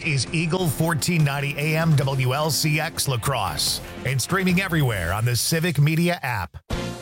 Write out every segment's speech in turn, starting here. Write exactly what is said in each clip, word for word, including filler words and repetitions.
is Eagle fourteen ninety A M W L C X La Crosse and streaming everywhere on the Civic Media app.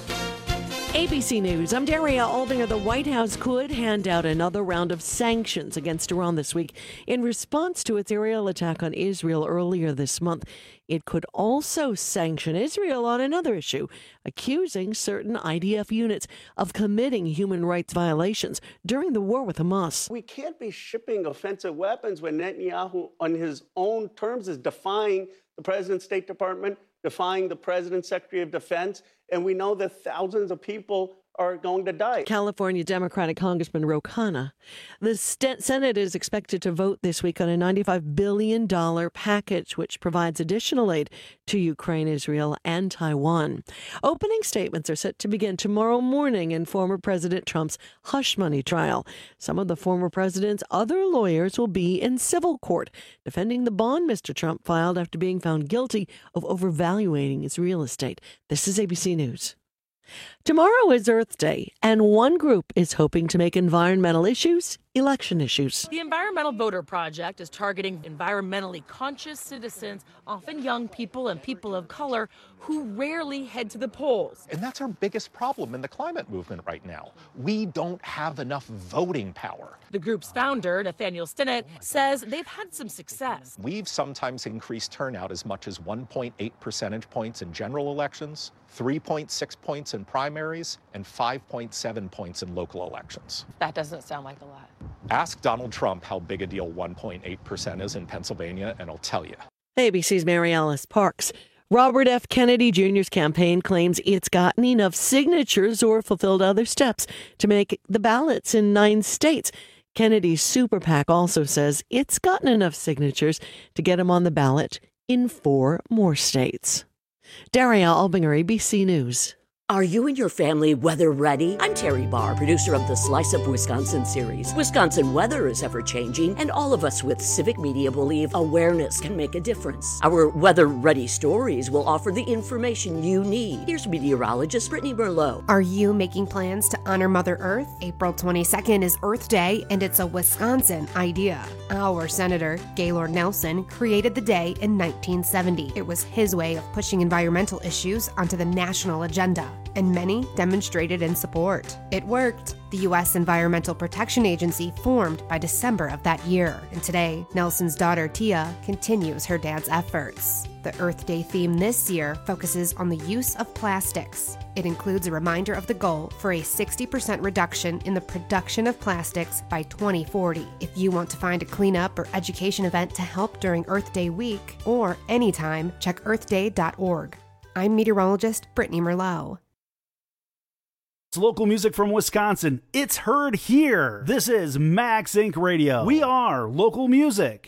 A B C News, I'm Daria Aldinger. The White House could hand out another round of sanctions against Iran this week in response to its aerial attack on Israel earlier this month. It could also sanction Israel on another issue, accusing certain I D F units of committing human rights violations during the war with Hamas. We can't be shipping offensive weapons when Netanyahu, on his own terms, is defying the President's State Department, defying the President's Secretary of Defense, and we know that thousands of people are going to die. California Democratic Congressman Ro Khanna. The St- Senate is expected to vote this week on a ninety-five billion dollars package, which provides additional aid to Ukraine, Israel, and Taiwan. Opening statements are set to begin tomorrow morning in former President Trump's hush money trial. Some of the former president's other lawyers will be in civil court, defending the bond Mister Trump filed after being found guilty of overvaluing his real estate. This is A B C News. Tomorrow is Earth Day, and one group is hoping to make environmental issues election issues. The Environmental Voter Project is targeting environmentally conscious citizens, often young people and people of color, who rarely head to the polls. And that's our biggest problem in the climate movement right now. We don't have enough voting power. The group's founder, Nathaniel Stinnett, says they've had some success. We've sometimes increased turnout as much as one point eight percentage points in general elections, three point six points in primaries, and five point seven points in local elections. That doesn't sound like a lot. Ask Donald Trump how big a deal one point eight percent is in Pennsylvania, and I'll tell you. A B C's Mary Alice Parks. Robert F. Kennedy Junior's campaign claims it's gotten enough signatures or fulfilled other steps to make the ballots in nine states. Kennedy's super PAC also says it's gotten enough signatures to get him on the ballot in four more states. Daria Albinger, A B C News. Are you and your family weather ready? I'm Terry Barr, producer of the Slice Up Wisconsin series. Wisconsin weather is ever changing, and all of us with Civic Media believe awareness can make a difference. Our weather ready stories will offer the information you need. Here's meteorologist Brittany Merlot. Are you making plans to honor Mother Earth? April twenty-second is Earth Day, and it's a Wisconsin idea. Our Senator, Gaylord Nelson, created the day in nineteen seventy. It was his way of pushing environmental issues onto the national agenda, and many demonstrated in support. It worked. The U S Environmental Protection Agency formed by December of that year, and today, Nelson's daughter Tia continues her dad's efforts. The Earth Day theme this year focuses on the use of plastics. It includes a reminder of the goal for a sixty percent reduction in the production of plastics by twenty forty. If you want to find a cleanup or education event to help during Earth Day week, or anytime, check earth day dot org. I'm meteorologist Brittany Merlot. Local music from Wisconsin. It's heard here. This is Max Inc Radio. We are local music.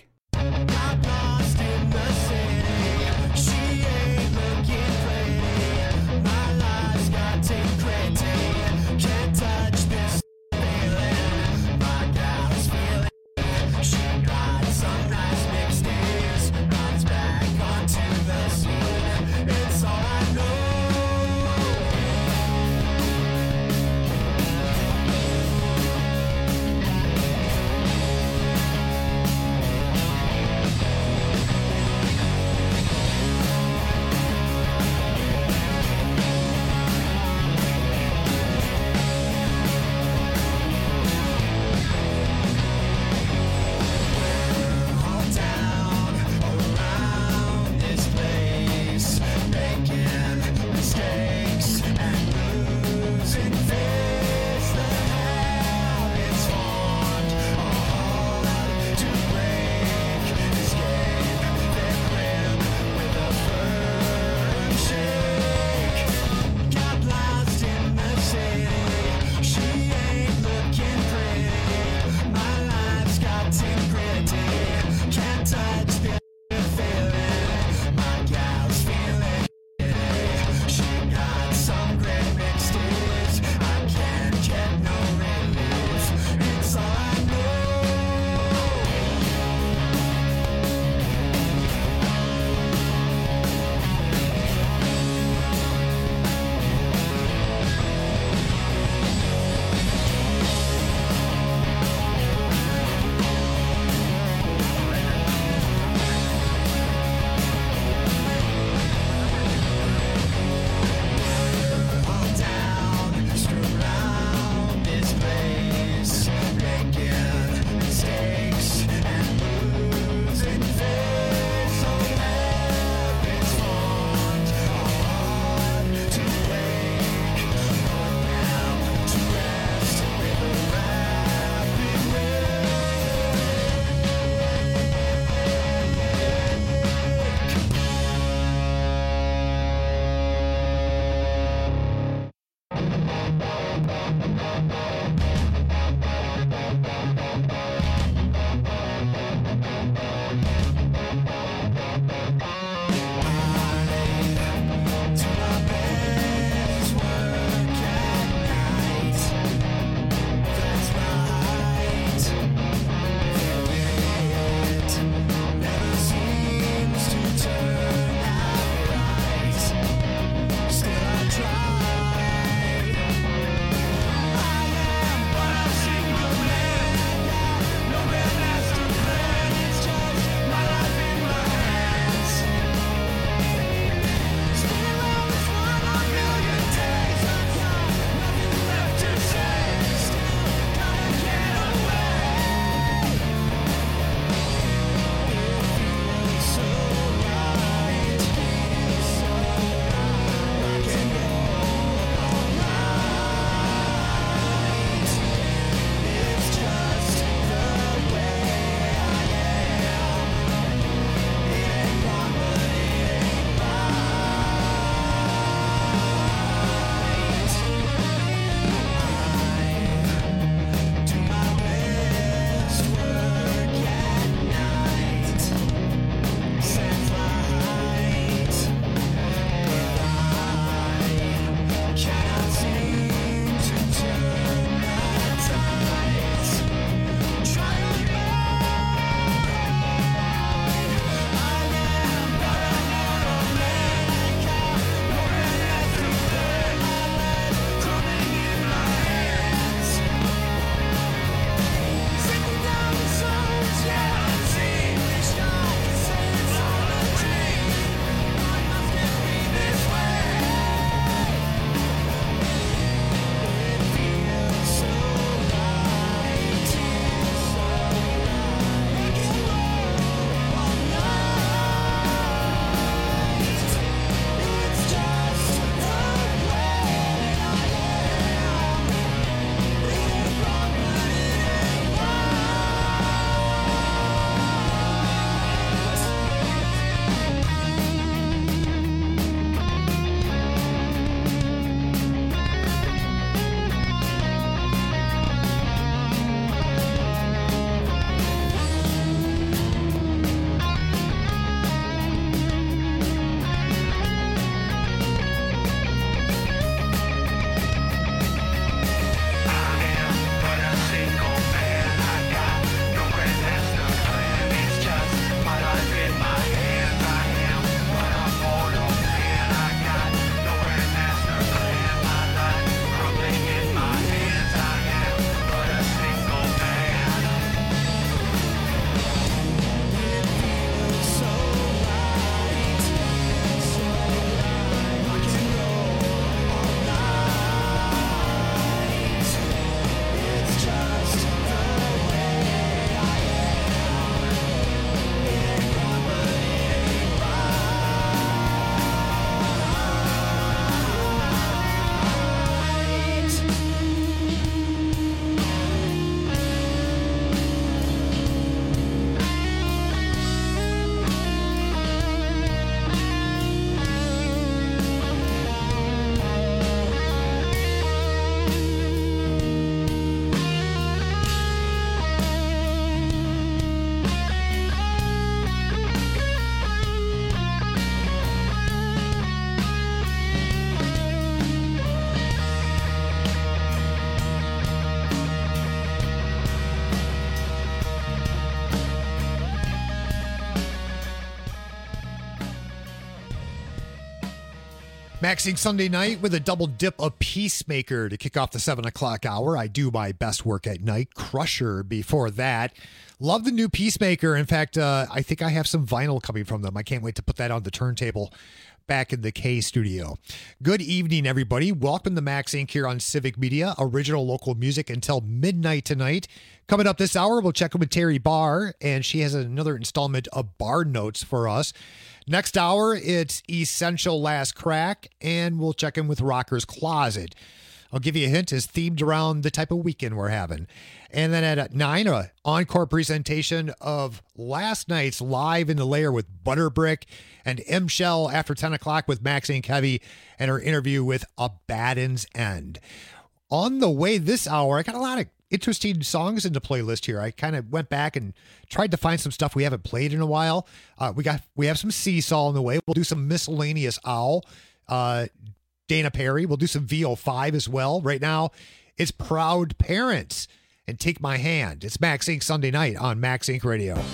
Maxing Sunday night with a double dip of Peacemaker to kick off the seven o'clock hour. I do my best work at night. Crusher before that. Love the new Peacemaker. In fact, uh, I think I have some vinyl coming from them. I can't wait to put that on the turntable back in the K studio. Good evening, everybody. Welcome to Max Incorporated here on Civic Media. Original local music until midnight tonight. Coming up this hour, we'll check in with Terry Barr, and she has another installment of Bar Notes for us. Next hour, it's Essential Last Crack, and we'll check in with Rocker's Closet. I'll give you a hint, it's themed around the type of weekend we're having. And then at nine, an encore presentation of last night's Live in the Lair with Butterbrick and M. Shell after ten o'clock with Maxine Kevy and her interview with Abaddon's End. On the way this hour, I got a lot of interesting songs in the playlist here. I kind of went back and tried to find some stuff we haven't played in a while. Uh, we got we have some Seesaw on the way. We'll do some miscellaneous Owl. Uh, Dana Perry. We'll do some V O five as well. Right now, it's Proud Parents and Take My Hand. It's Max Incorporated Sunday night on Max Incorporated Radio.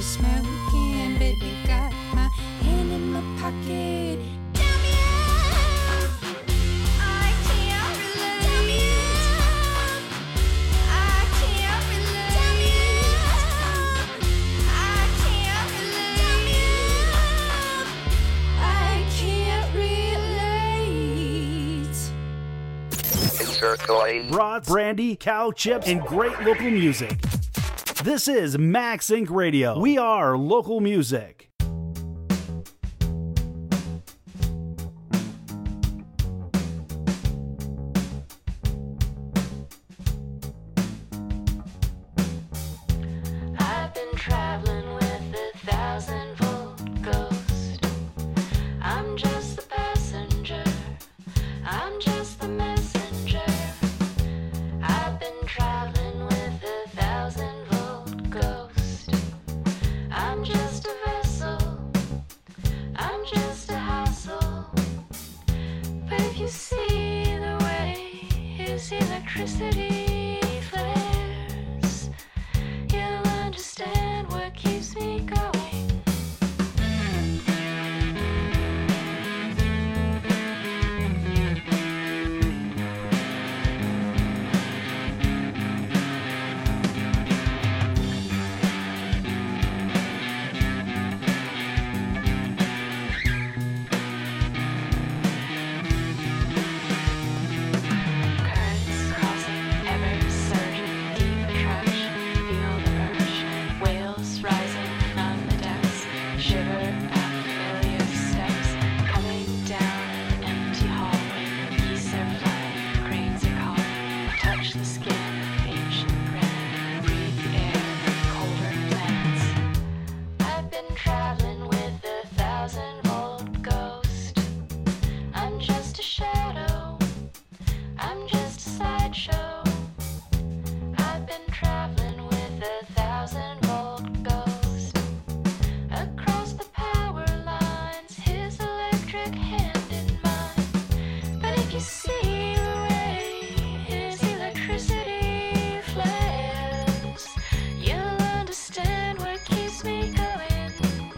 smoking, baby, got my hand in my pocket. Tell me up, I can't relate. Tell me up, I can't relate. Tell me up, I can't relate. Tell me up, I can't relate. Insert coin. Brats, brandy, cow chips, and great local music. This is Max Inc Radio. We are local music. I've been traveling with a thousand volt ghost. I'm just the passenger. I'm just the messenger. I've been traveling with a thousand volt ghost. I'm just a vessel. I'm just a hassle. But if you see the way his electricity flares, you'll understand what keeps me going. Currents crossing, ever surging, deep attraction, feel the urge. Whales rising from the depths, shiver at familiar steps. Coming down an empty hallway, geese are flying, cranes are calling. Touch the skin of ancient granite, breathe the air of colder planets. I've been traveling with a thousand volt ghost. I'm just a shadow. I'm just a sideshow. I've been traveling with a thousand volt ghost. Across the power lines, his electric hand in mine. But if you see the way his electricity flares, you'll understand what keeps me going.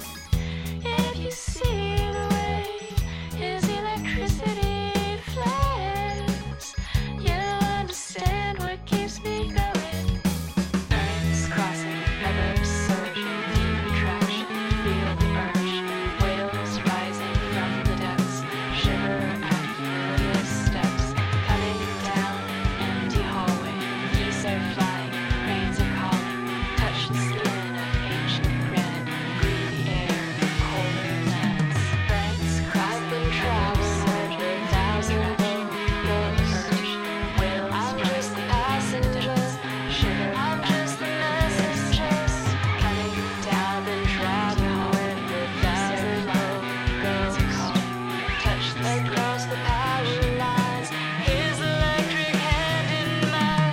If you see the way his electricity flares, you'll understand what keeps me going. Currents crossing, ever surging, deep attraction, feel the urge. Whales rising from the depths, shiver at familiar steps. Coming down an empty hallway, geese are flying, cranes are calling. Touch the skin of ancient granite, breathe the air of colder lands. Currents crossing, travel, surging, thousand volt ghosts. Whales I'm just the passengers, shiver. I'm just the messengers. Coming down and travel with a thousand volt ghosts. Touch the across the power lines, his electric hand in mine.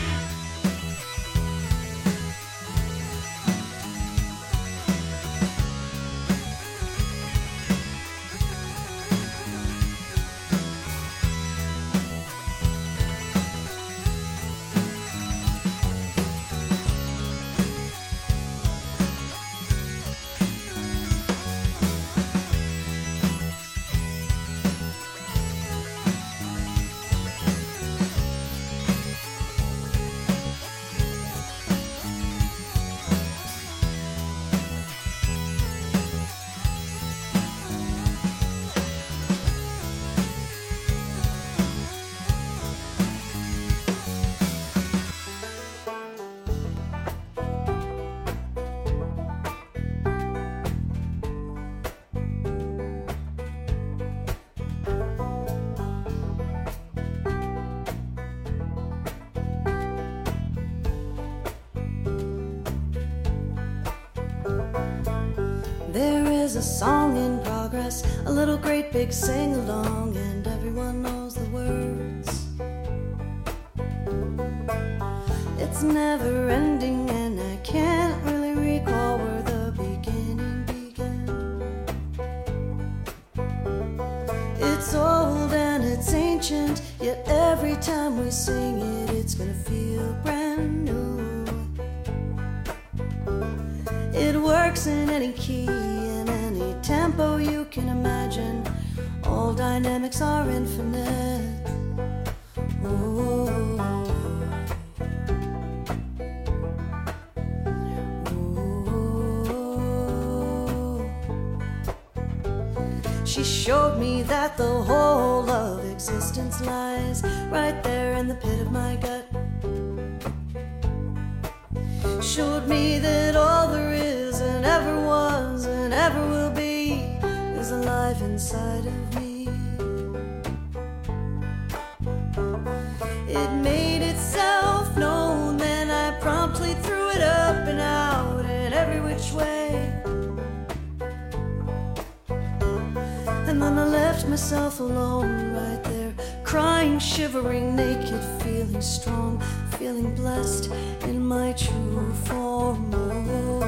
There is a song in progress, a little great big sing along, and everyone knows the words. It's never ending, and I can't really recall where the beginning began. It's old and it's ancient, yet every time we sing it, it's gonna feel brand new. It works in any key, in any tempo you can imagine. All dynamics are infinite. Ooh. She showed me that the whole of existence lies right there in the pit of my gut. Showed me that all there is and ever was and ever will be is alive inside of me. It made itself known, then I promptly threw it up and out in every which way. And then I left myself alone right there, crying, shivering, naked, feeling strong, feeling blessed in my true form. Oh.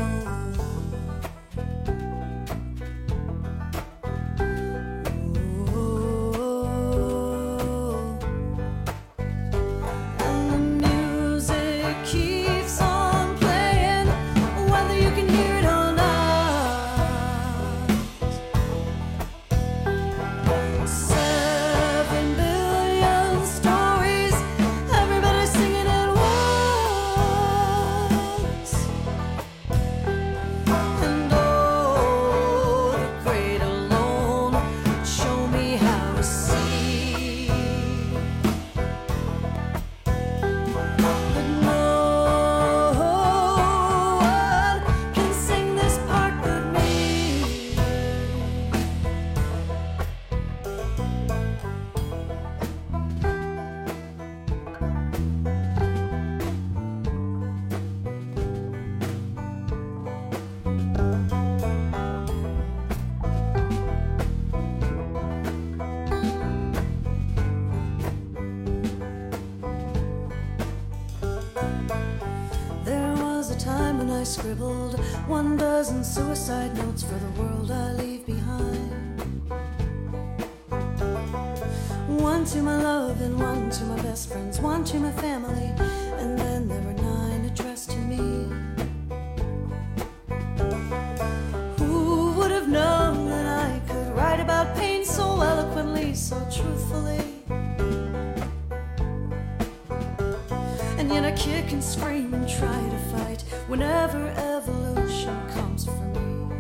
Scribbled one dozen suicide notes for the world I leave behind. One to my love and one to my best friends, one to my family, and then there were nine addressed to me. Who would have known that I could write about pain so eloquently, so truthfully? And yet I kick and scream and try to fight whenever evolution comes for me.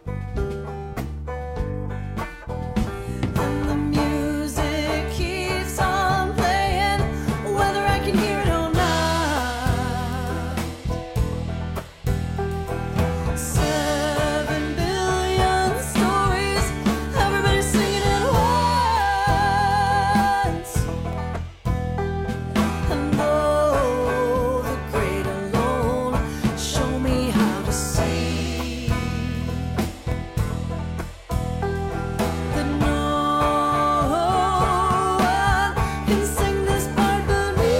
And the music keeps on playing, whether I can hear it or not. Seven billion stories, everybody's singing at once. And oh, the great alone, show me how to see that no one can sing this part but me.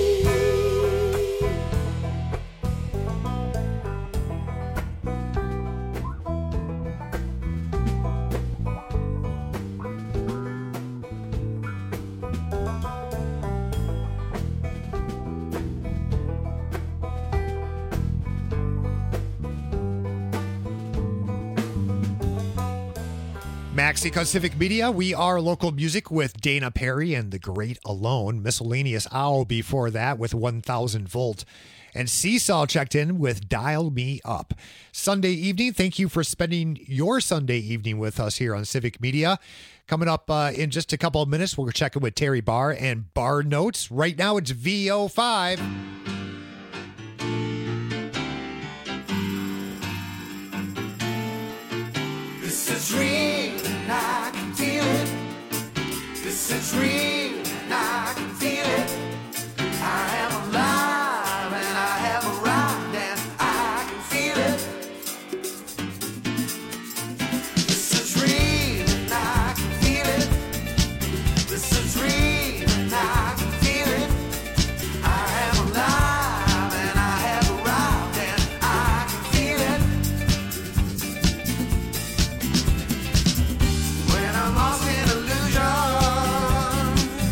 Maxico Civic Media, we are local music with Dana Perry and The Great Alone. Miscellaneous Owl before that with one thousand Volt. And Seesaw checked in with Dial Me Up. Sunday evening, thank you for spending your Sunday evening with us here on Civic Media. Coming up uh, in just a couple of minutes, we'll check in with Terry Barr and Bar Notes. Right now, it's V O five. This is real, and I can feel it. This is real, and I can feel it. I am alive, and I have arrived, and I can feel it. This is real, and I can feel it. This is real, and I can feel it. I am alive, and I have arrived, and I can feel it. When I'm lost in illusion,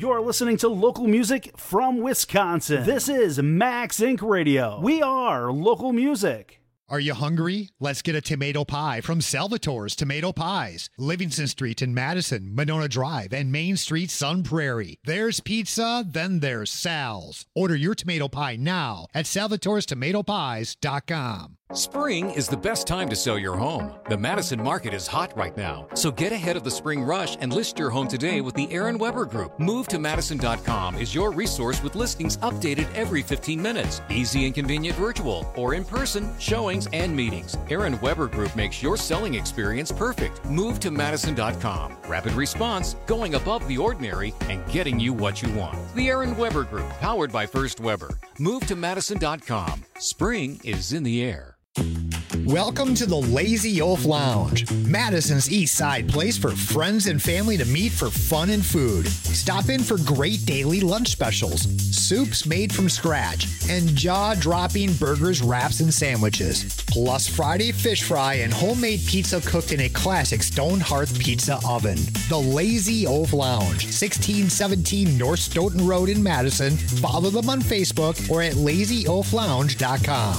You're listening to local music from Wisconsin. This is Max Incorporated. Radio. We are local music. Are you hungry? Let's get a tomato pie from Salvatore's Tomato Pies. Livingston Street in Madison, Monona Drive, and Main Street, Sun Prairie. There's pizza, then there's Sal's. Order your tomato pie now at salvatores tomato pies dot com. Spring is the best time to sell your home. The Madison market is hot right now, so get ahead of the spring rush and list your home today with the Aaron Weber Group. Move to Madison dot com is your resource with listings updated every fifteen minutes. Easy and convenient virtual or in person showings and meetings. Aaron Weber Group makes your selling experience perfect. Move to Madison dot com. Rapid response, going above the ordinary, and getting you what you want. The Aaron Weber Group, powered by First Weber. Move to Madison dot com. Spring is in the air. Welcome to the Lazy Oaf Lounge, Madison's East Side place for friends and family to meet for fun and food. Stop in for great daily lunch specials, soups made from scratch, and jaw-dropping burgers, wraps, and sandwiches. Plus Friday fish fry and homemade pizza cooked in a classic stone hearth pizza oven. The Lazy Oaf Lounge, sixteen seventeen North Stoughton Road in Madison. Follow them on Facebook or at lazy oaf lounge dot com.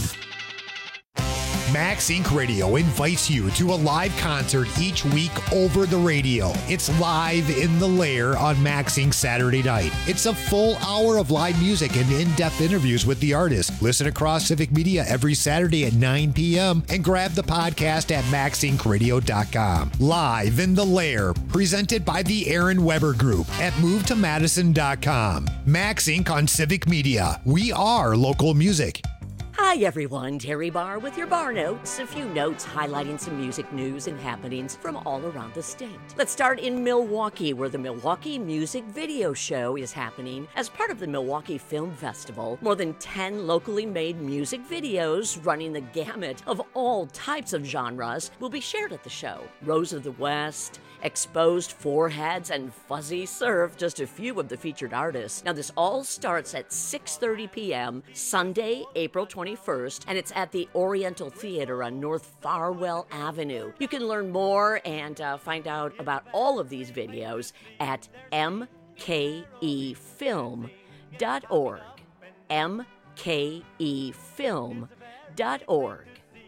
Max Incorporated. Radio invites you to a live concert each week over the radio. It's Live in the Lair on Max Incorporated. Saturday night. It's a full hour of live music and in-depth interviews with the artists. Listen across Civic Media every Saturday at nine p.m. and grab the podcast at max inc radio dot com. Live in the Lair, presented by the Aaron Weber Group at move to madison dot com. Max Incorporated on Civic Media. We are local music. Hi everyone, Terry Barr with your Bar Notes. A few notes highlighting some music news and happenings from all around the state. Let's start in Milwaukee, where the Milwaukee Music Video Show is happening as part of the Milwaukee Film Festival. More than ten locally made music videos running the gamut of all types of genres will be shared at the show. Rose of the West, Exposed Foreheads, and Fuzzy Surf, just a few of the featured artists. Now this all starts at six thirty p.m. Sunday, April twenty-first, and it's at the Oriental Theater on North Farwell Avenue. You can learn more and uh, find out about all of these videos at m k e film dot org. m k e film dot org.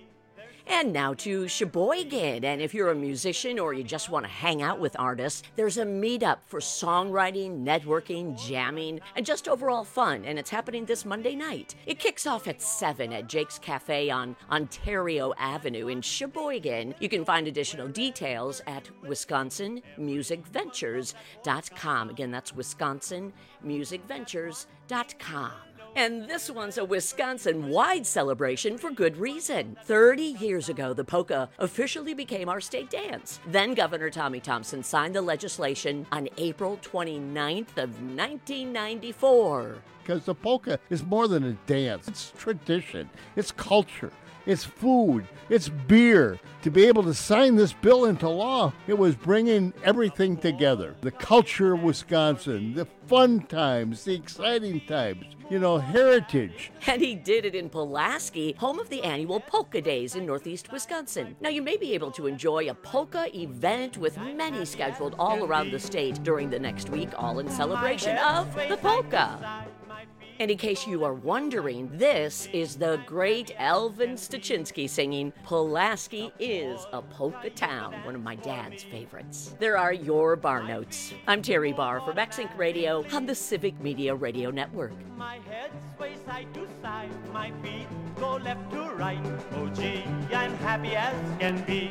And now to Sheboygan, and if you're a musician or you just want to hang out with artists, there's a meetup for songwriting, networking, jamming, and just overall fun, and it's happening this Monday night. It kicks off at seven at Jake's Cafe on Ontario Avenue in Sheboygan. You can find additional details at wisconsin music ventures dot com. Again, that's wisconsin music ventures dot com. And this one's a Wisconsin-wide celebration for good reason. thirty years ago, the polka officially became our state dance. Then Governor Tommy Thompson signed the legislation on April twenty-ninth of nineteen ninety-four. Because the polka is more than a dance. It's tradition. It's culture. It's food. It's beer. To be able to sign this bill into law, it was bringing everything together. The culture of Wisconsin, the fun times, the exciting times, you know, heritage. And he did it in Pulaski, home of the annual Polka Days in Northeast Wisconsin. Now, you may be able to enjoy a polka event with many scheduled all around the state during the next week, all in celebration of the polka. And in case you are wondering, this is the great Elvin Stachinsky singing Pulaski is a Polka Town, one of my dad's favorites. There are your Bar Notes. I'm Terry Barr for Max Incorporated. Radio on the Civic Media Radio Network. My head sways side to side, my feet go left to right. Oh gee, I'm happy as can be.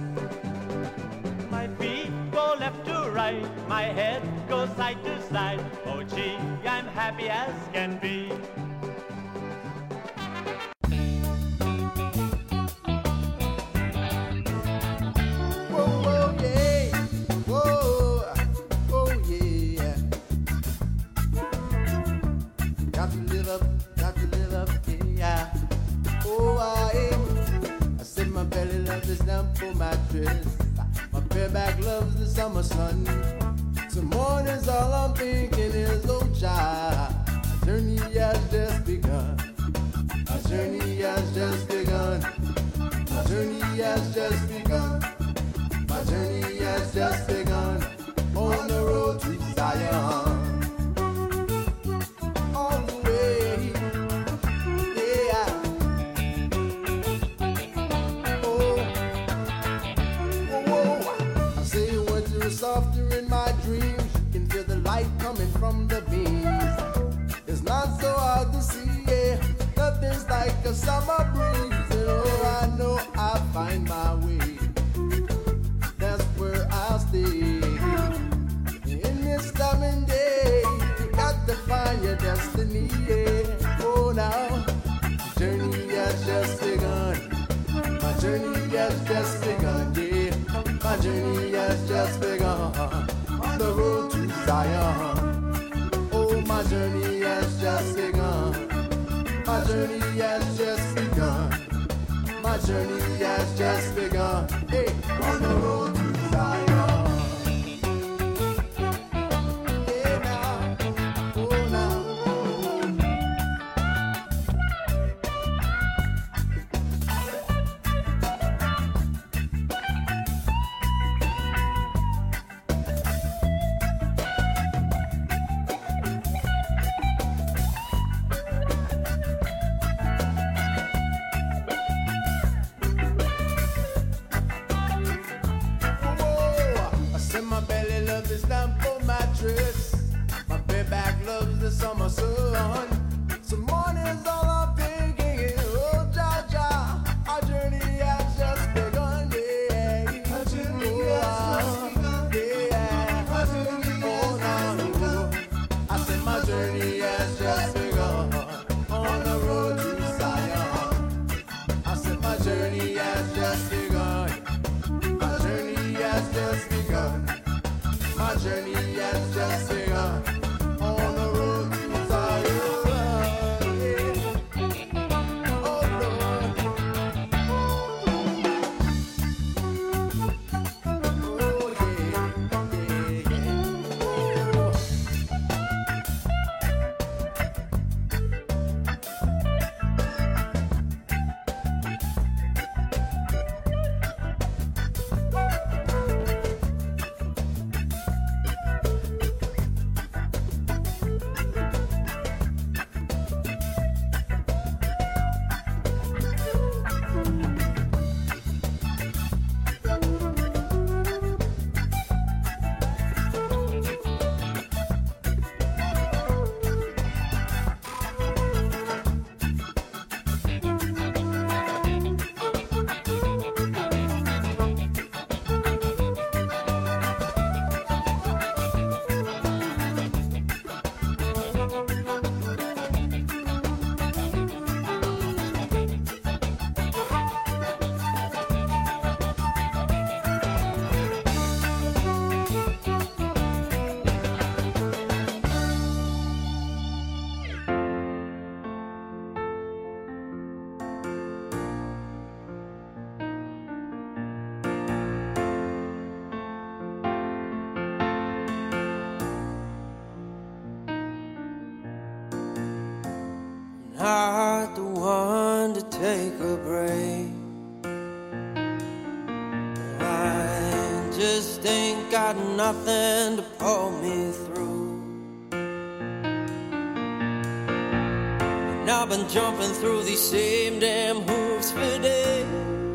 My feet go left to right, my head goes side to side. Oh gee, I'm happy as can be. Whoa, whoa, yeah. Whoa, oh, yeah. Got to live up, got to live up, yeah. Oh, I, I said my belly love is down for my dress. My bareback loves the summer sun. Some mornings all I'm thinking is, oh, child, my journey has just begun. My journey has just begun. My journey has just begun. My journey has just begun on the road to Zion. softer in my dreams. You can feel the light coming from the beams. It's not so hard to see, yeah. Nothing's like a summer breeze. And oh, I know I'll find my way. That's where I'll stay. In this coming day, you got to find your destiny, yeah. Oh, now, my journey has just begun. My journey has just begun, yeah. My journey has just begun. On the road to Zion. Oh, my journey has just begun. My journey has just begun. My journey has just begun. Hey, on the road to Zion. Yeah, now. Oh, now. I said my belly loves this lamp for mattress. My bareback loves the summer sun. Some mornings all I'm thinking is, oh, Jah Jah, our journey has just begun, yeah. Our journey has just begun, yeah. Our journey has just begun. I said my journey has just begun. On the road to Zion. I said my journey has just begun. My journey has just begun. My journey has just begun. On the road to Zion. Yeah. Oh, Lord. Oh, yeah. Yeah, yeah. Oh. Not the one to take a break. I just ain't got nothing to pull me through. And I've been jumping through these same damn hoops for days.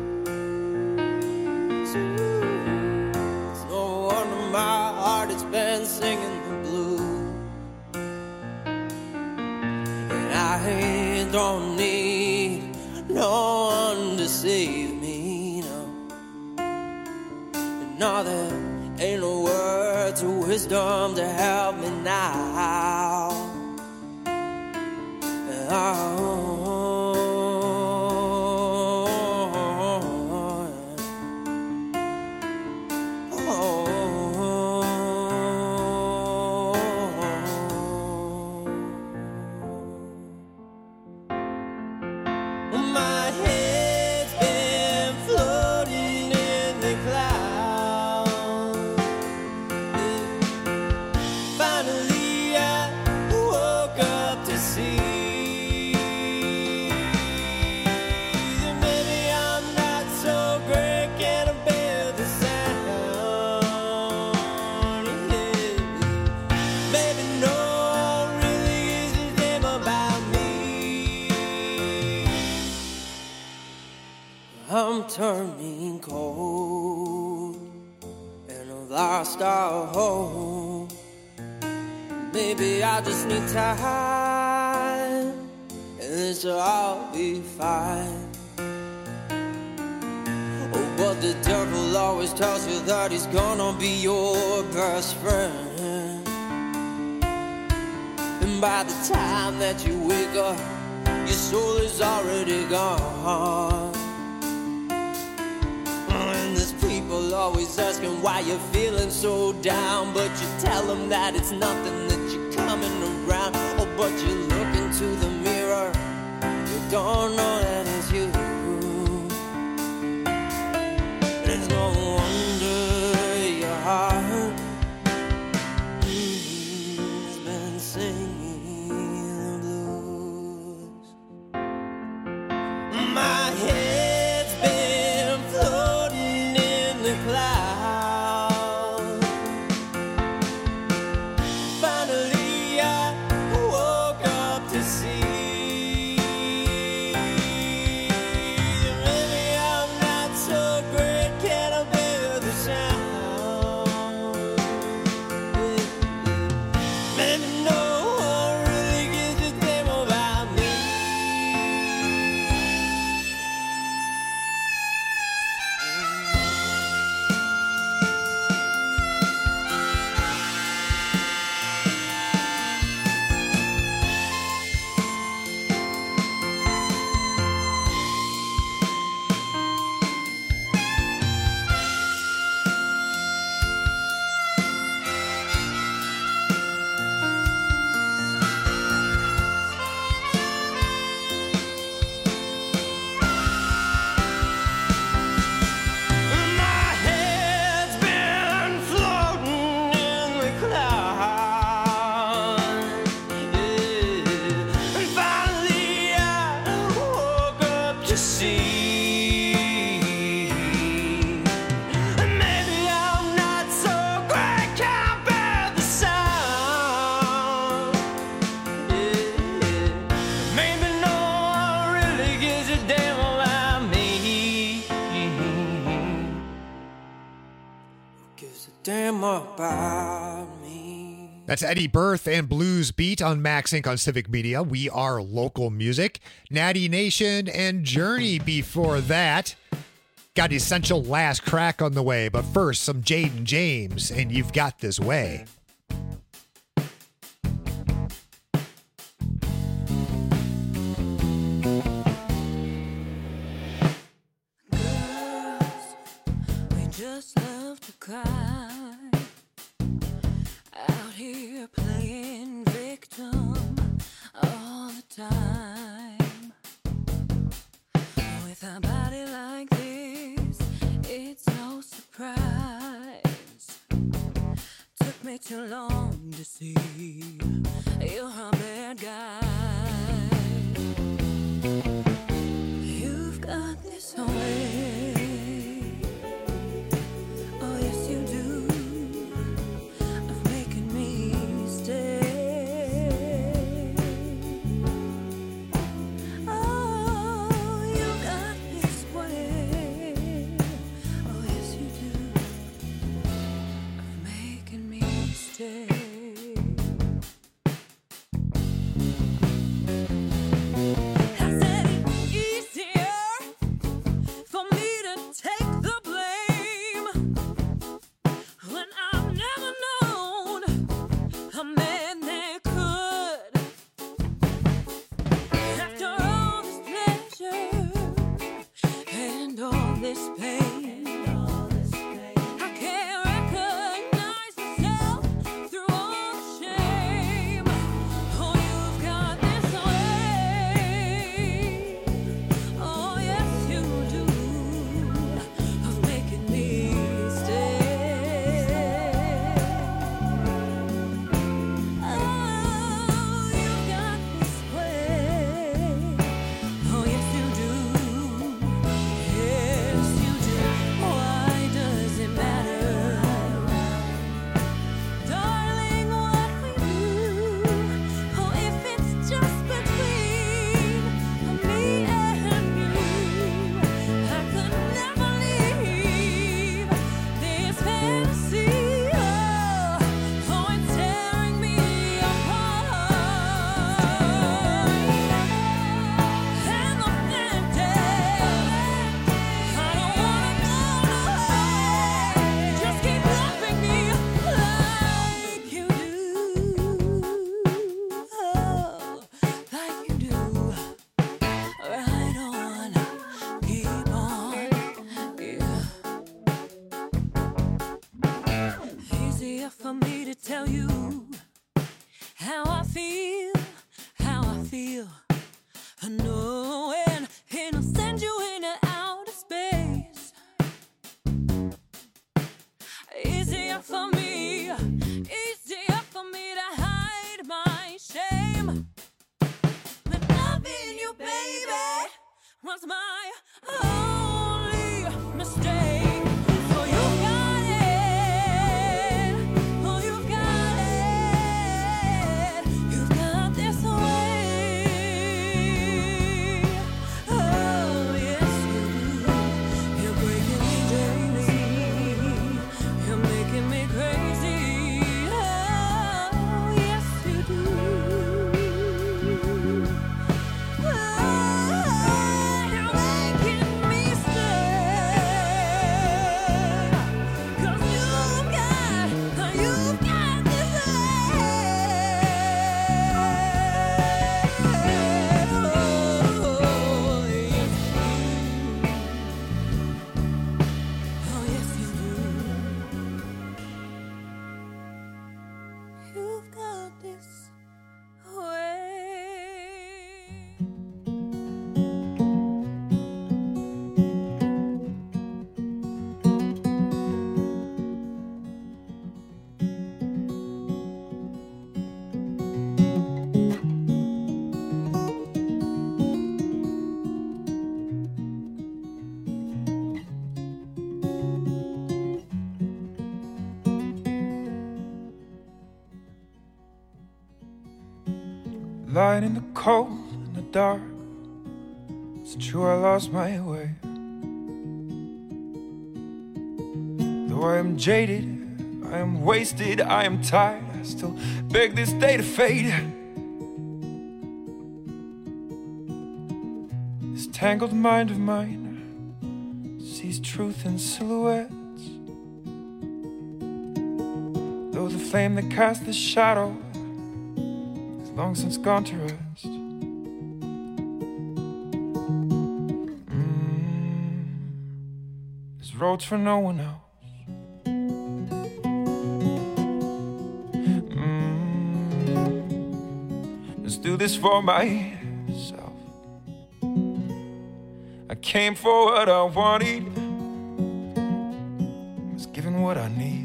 It's no wonder my heart has been singing the blues. And I don't need no one to save me, no. And no, there ain't no words of wisdom to help me now. Oh. My head's been floating in the clouds. Finally, I woke up to see that maybe I'm not so great. Can I bear the sound? Yeah. Maybe no one really gives a damn about me. I'm turning cold, and lost our home. Maybe I just need time, and this'll all be fine. Oh, but the devil always tells you that he's gonna be your best friend. And by the time that you wake up, your soul is already gone. And there's people always asking why you're feeling so down, but you tell them that it's nothing, that you're coming around. Oh, but you look into the mirror, you don't know that it's you. There's no wonder your heart has been singing the blues. My head's been floating in the clouds. Finally I woke up to see maybe I'm not so great, can I bear the sound? Maybe no one really gives a damn about me. My head's been floating in the clouds, yeah. And finally I woke up to see maybe I'm not so great, can't bear the sound, yeah. Maybe no one really gives a damn about me. Gives a damn about me. That's Eddie Berth and Blues Beat on Max Inc on Civic Media. We are local music. Natty Nation and Journey before that. Got Essential Last Crack on the way, but first some Jaden James and You've Got This Way. We just love to cry out here playing victim all the time. With a body like this, it's no surprise. Took me too long to see you're a bad guy. You've got this way. Oh, yes, you do. Of making me stay. Oh, you got this way. Oh, yes, you do. Of making me stay. I said it's easier for me to take the blame when I've never known a man that could. After all this pleasure and all this pain, I can't recognize myself through all the shame. Oh, you've got this way. Oh, yes, you do. Of making me stay. Oh, you've got this way. Oh, yes, you do. Yes, you do. easier for me, easier for me to hide my shame. But loving you, baby, was my only mistake. So you got it, oh you got it, you got this way. Oh yes you do, you're breaking me daily, you're making me crazy. Oh yes you do. Oh, you're making me stay, 'cause you've got, you've got this oh yes you do. You've got this way. Lying in the cold, in the dark. It's true, I lost my way. Though I am jaded, I am wasted, I am tired, I still beg this day to fade. This tangled mind of mine sees truth in silhouettes. Though the flame that casts the shadow has long since gone to rest. Mm, there's roads for no one else. Mm, let's do this for myself. I came for what I wanted, was given what I need.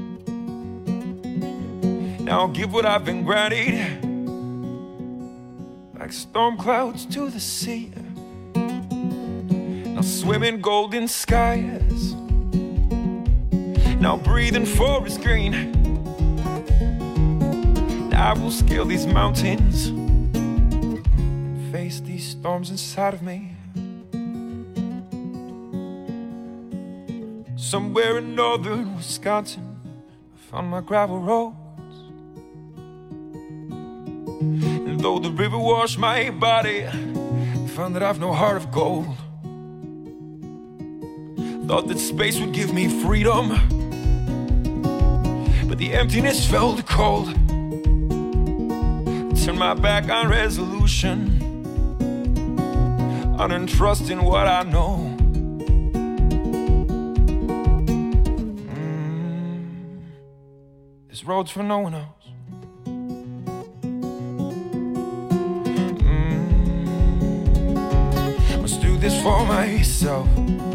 Now I'll give what I've been granted, like storm clouds to the sea. Now swim in golden skies, now breathe in forest green. Now I will scale these mountains and face these storms inside of me. Somewhere in northern Wisconsin, I found my gravel road. And though the river washed my body, I found that I've no heart of gold. Thought that space would give me freedom, but the emptiness felt cold. Turned my back on resolution, on untrusting what I know. Mm, this road's for no one else. This for myself.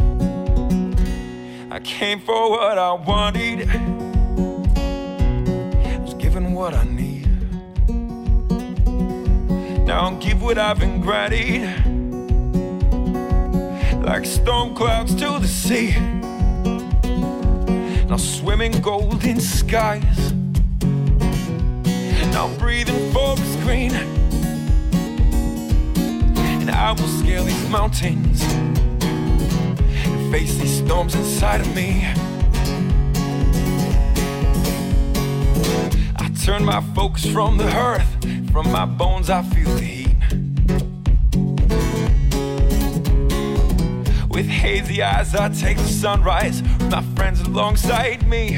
I came for what I wanted, was given what I need. Now I'll give what I've been granted, like storm clouds to the sea. Now swim in golden skies, now breathe in forest green. I will scale these mountains and face these storms inside of me. I turn my focus from the earth, from my bones I feel the heat. With hazy eyes I take the sunrise, with my friends alongside me.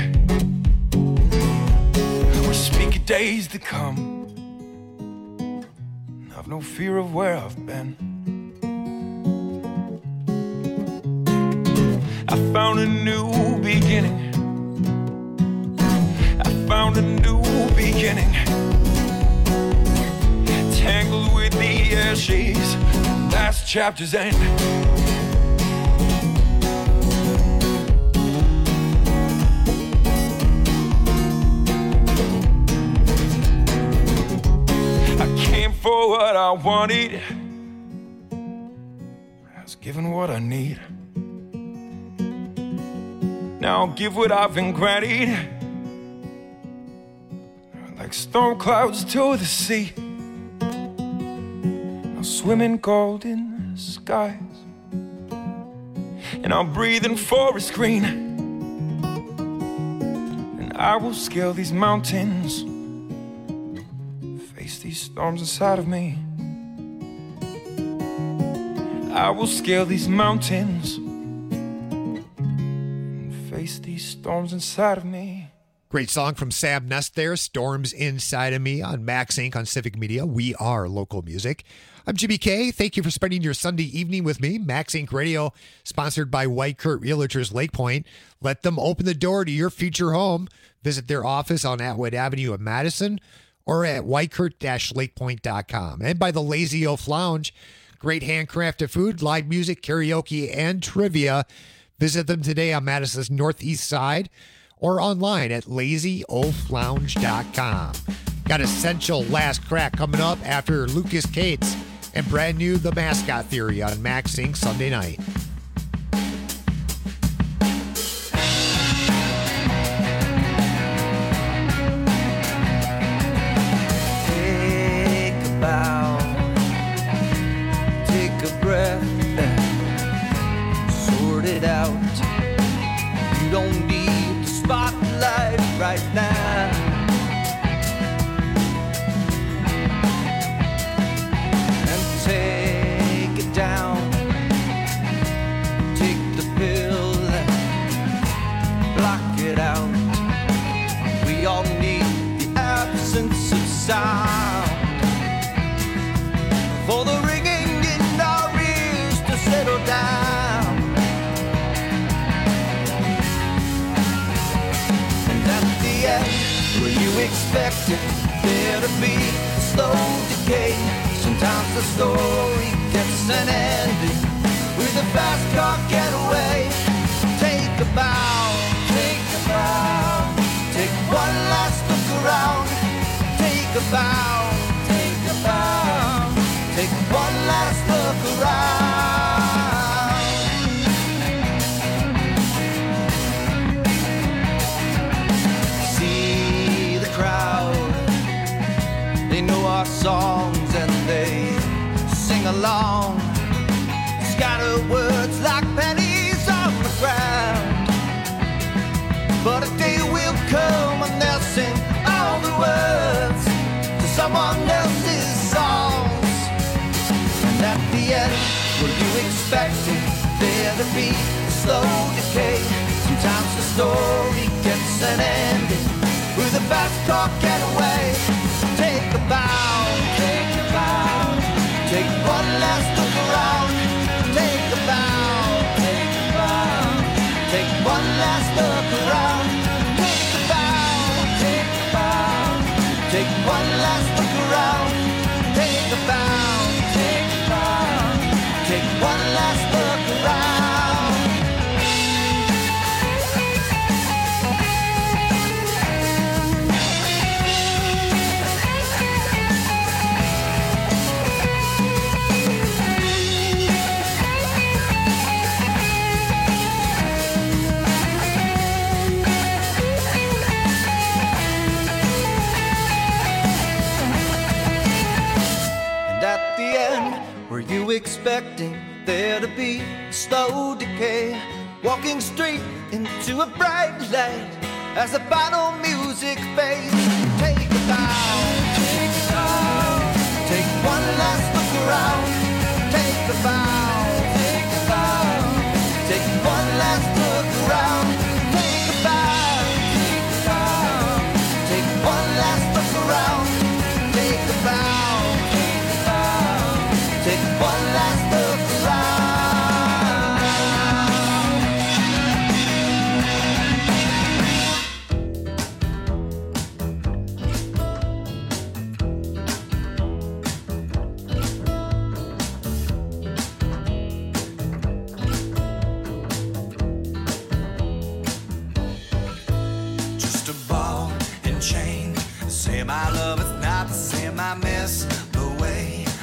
We speak of days to come, I've no fear of where I've been. I found a new beginning. I found a new beginning. Tangled with the ashes, last chapter's end. what I wanted, I was given what I need. Now I'll give what I've been granted, like storm clouds to the sea. I'll swim in golden skies, and I'll breathe in forest green, and I will scale these mountains, face these storms inside of me. I will scale these mountains and face these storms inside of me. Great song from Sam Nest there, Storms Inside of Me on Max Incorporated on Civic Media. We are local music. I'm Jimmy K. Thank you for spending your Sunday evening with me. Max Incorporated Radio, sponsored by White Kurt Realtors Lake Point. Let them open the door to your future home. Visit their office on Atwood Avenue in Madison or at white kurt dash lake point dot com. And by the Lazy Oaf Lounge, great handcrafted food, live music, karaoke, and trivia. Visit them today on Madison's northeast side or online at lazy oaf lounge dot com. Got Essential Last Crack coming up after Lucas Cates and brand new The Mascot Theory on Max Incorporated Sunday night. Take a bow, take a breath, sort it out. You don't need the spotlight right now. And take it down, take the pill, block it out. We all need the absence of sound for the ringing in our ears to settle down. And at the end, were you expecting there to be a slow decay? Sometimes the story gets an ending with a fast car getaway. Take a bow, take a bow, take one last look around. Take a bow, take a bow, take one last look around. See the crowd, they know our songs and they sing along. Scatter words like pennies on the ground. But a day will come when they'll sing all the words to someone else's songs. And at the end, were you expecting there to be a slow decay? Sometimes the story gets an ending with a fast car getaway. Take a bow, take a bow, take one last look around. Take a bow, take a bow, take one last look around. Take a bow, take a bow, take one last look around. Take a bow, take a bow, take one last look around. At the end, were you expecting there to be a slow decay? Walking straight into a bright light as the final music fades. Take a bow, take a bow, take one last look around. Take a bow, take a bow, take one last look around. Take a bow, take a bow, take one last look around. Take a bow. Take one last look Just a ball and chain. Say my love is not the same. I miss the way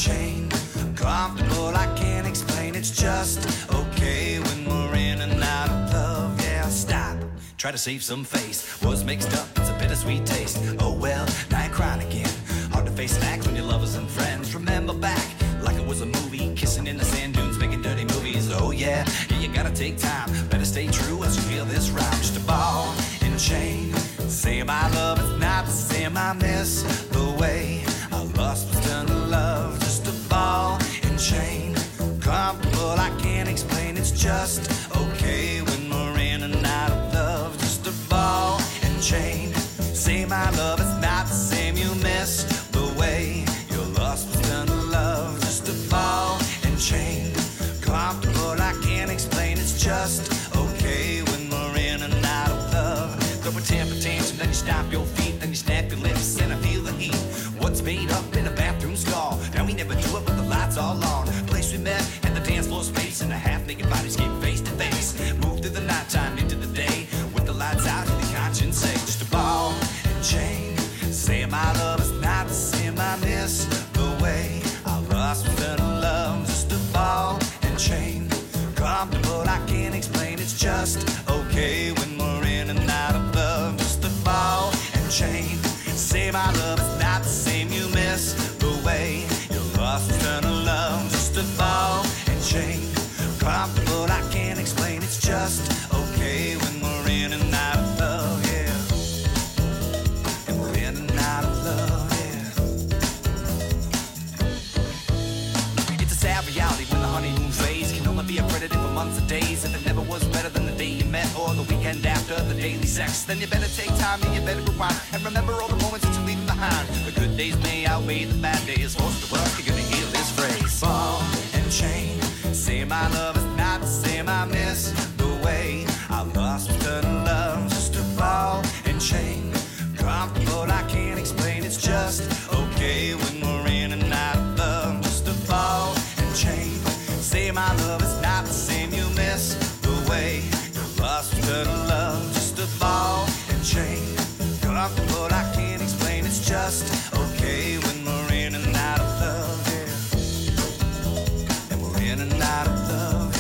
chain. Comfortable, I can't explain, it's just okay when we're in and out of love. Yeah, stop, try to save some face. Was mixed up, it's a bittersweet taste. Oh well, now you're crying again. Hard to face facts when your lovers and friends. Remember back, like it was a movie. Kissing in the sand dunes, making dirty movies. Oh yeah, yeah, you gotta take time. Better stay true as you feel this rhyme. Just a ball and chain. Say my love is not the same. I miss the way I lost was done to love. Just a ball and chain. Comfortable, I can't explain. It's just okay when we're in and out of love. Just a ball and chain. Say my love is not the same. You miss the way your lost was done to love. Just a ball and chain. Comfortable, I can't explain. It's just okay when we're in and out of love. Throw a temper tantrum, then you stomp your feet, then you snap your lips, and I feel the heat. What's made up in a bathroom stall? Now we never do it with the lights all on. Place we met and the dance floor space, and the half-naked bodies get face to face. Move through the nighttime into the day, with the lights out and the conscience say, just a ball and chain. Say my love is not the same. I miss the way I lost was done to love. Just a ball and chain. Comfortable, I can't explain. It's just okay when we're in and out of love. Just a ball and chain. Say my love is not the same. You miss the way you lost was done to love. Just a ball and chain. Comfortable, I can't explain. It's just okay when we're in and out of love. Yeah. And we're in and out of love. Yeah. It's a sad reality when the honeymoon phase can only be a predator for months or days. If it never was better than the day you met or the weekend after the daily sex, then you better take time and you better rewind and remember all the moments that you're leaving behind. The good days may outweigh the bad days. Forced to work, you're gonna hear this phrase. Ball and chain. Say my love is not the same. I miss the way I lost was done to love. Just a ball and chain. Comfortable, I can't explain. It's just okay when we're in and out of love. Just a ball and chain. Say my love is not the same. You miss the way you lost was done to love. Just a ball and chain. Comfortable, I can't explain. It's just okay when we're in and out of love. Yeah. And we're in and out of love.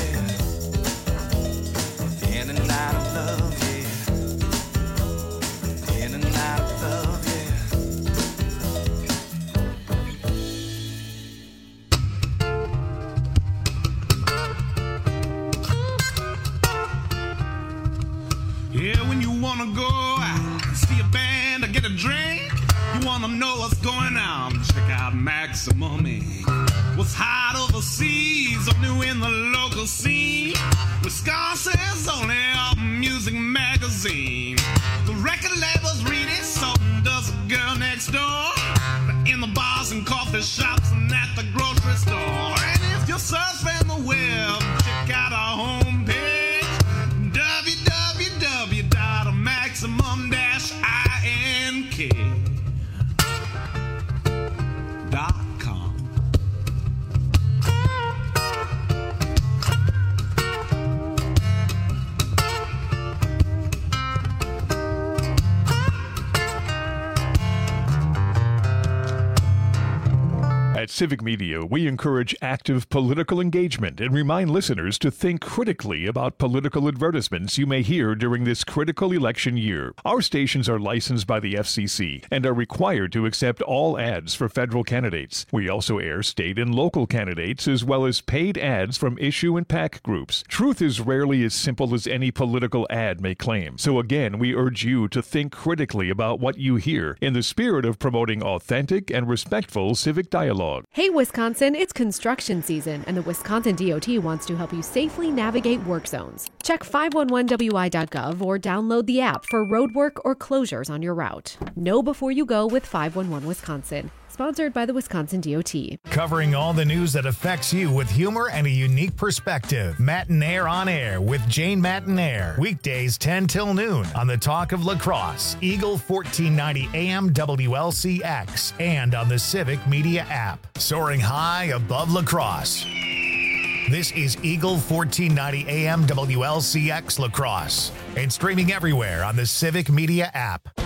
Yeah. In and out of love. Yeah. In and out of love. Yeah, when you wanna go out, see a band or get a drink, you wanna know what's going on, check out Maximum Incorporated. What's hot overseas, or new in the local scene, Wisconsin's only music magazine. The record labels read it, so does the girl next door. In the bars and coffee shops and at the grocery store. And if you're surfing the web, check out our homepage, w w w dot maximum dash ink dot com. At Civic Media, we encourage active political engagement and remind listeners to think critically about political advertisements you may hear during this critical election year. Our stations are licensed by the F C C and are required to accept all ads for federal candidates. We also air state and local candidates as well as paid ads from issue and PAC groups. Truth is rarely as simple as any political ad may claim. So again, we urge you to think critically about what you hear in the spirit of promoting authentic and respectful civic dialogue. Hey Wisconsin, it's construction season and the Wisconsin D O T wants to help you safely navigate work zones. Check five one one W I dot gov or download the app for road work or closures on your route. Know before you go with five one one Wisconsin. Sponsored by the Wisconsin D O T. Covering all the news that affects you with humor and a unique perspective. Matinaire on Air with Jane Matinaire. Weekdays ten till noon on the Talk of La Crosse, Eagle fourteen ninety A M W L C X, and on the Civic Media app. Soaring high above La Crosse. This is Eagle fourteen ninety A M W L C X La Crosse and streaming everywhere on the Civic Media app.